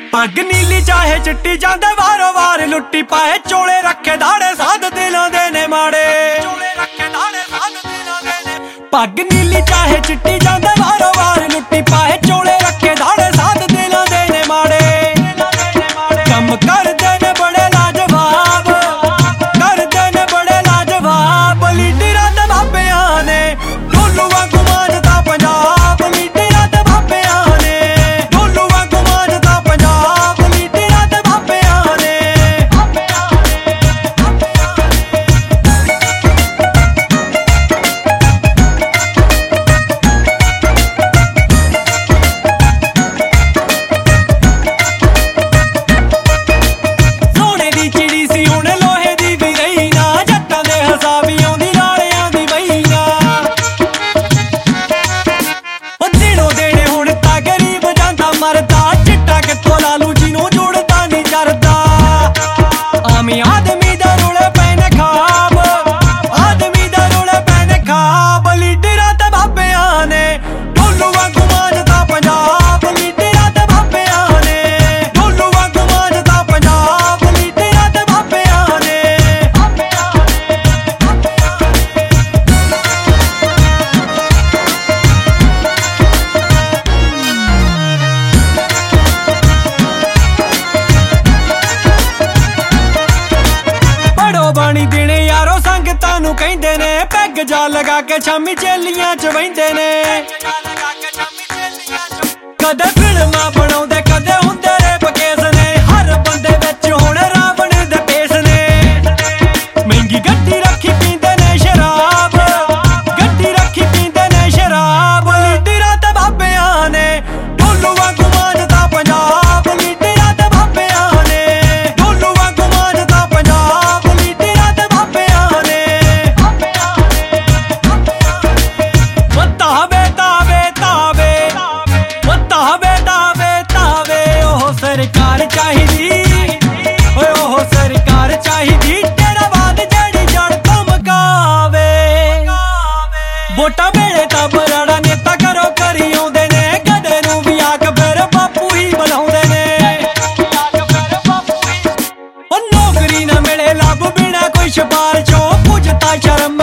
पग नीली चाहे चिट्टी जांदे वारो वार लुट्टी पाए चोले रखे धाड़े साध दिलों दे ने माड़े पग नीली चाहे चिट्टी जांदे वारो वार लुट्टी पाए चोले रखे धाड़े साध दिलों दे ने माड़े कम कर देने बड़े लाजवाब कर देने बड़े लाजवाब लीडर ते बाबियां ने डोलू वांगू मांजदा पंजाब लीडर ते बाबियां ने डोलू वांगू मांजदा पंजाब लीडर ते बाबियां ने सोने दी चिड़ी सी हुण लोहे दी भी रही ना जट्टां दे हिसाबी आउंदी लालियां दी वहीना ओ दिनों देने हुण तां गरीब जांदा मरदा चिट्टा कित्थों लालू जी नूं जुड़दा नहीं जरदा आमी आदमी दा रुले पैने खाब आदमी दा रुले पैने खाब लीडरां ते बाबियां ने डोलू वांगू मांजदा पंजाब लीडरां ते बाबियां ने डोलू वांगू मांजदा पंजाब लीडरां ते बाबियां ने पढ़ो बाणी देने यारो संगतां नूं कहिंदे ने पैग जा लगा के शामी चेलियां च वहिंदे ने कदे फिल्मां बनाउंदे कदे हुंदे रेप केस ने हर बंदे विच हुण रावण दे पेस ने महंगी गड्डी रखी पींदे ने शराब गड्डी रखी पींदे ने शराब लीडरां ते बाबियां ने डोलू वांगू मांजदा पंजाब लीडरां ते बाबियां ने डोलू वांगू मांजदा पंजाब लीडरां ते बाबियां ने ओ तावे तावे तावे ओ तावे तावे तावे ओह सरकार चाहिदी ओए ओह सरकार चाहिदी तेरा बात जड़ी जड़ तो मकावे वोटां वेले तां बराड़ा नेता करो करी आउंदे ने गधे नूं भी आख फिर बापू ही बुलाउंदे ने ओ नौकरी ना मिले लब बिना कोई सिफारिशों पुछता शर्म